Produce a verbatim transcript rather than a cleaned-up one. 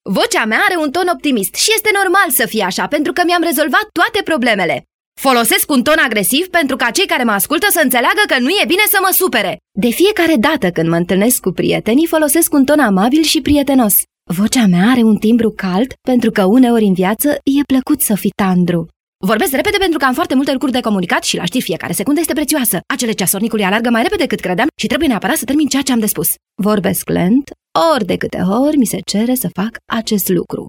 Vocea mea are un ton optimist și este normal să fie așa, pentru că mi-am rezolvat toate problemele. Folosesc un ton agresiv pentru ca cei care mă ascultă să înțeleagă că nu e bine să mă supere. De fiecare dată când mă întâlnesc cu prietenii, folosesc un ton amabil și prietenos. Vocea mea are un timbru cald pentru că uneori în viață e plăcut să fii tandru. Vorbesc repede pentru că am foarte multe lucruri de comunicat și la știri fiecare secundă este prețioasă. Acele ceasornicului alargă mai repede decât credeam și trebuie neapărat să termin ceea ce am de spus. Vorbesc lent, ori de câte ori mi se cere să fac acest lucru.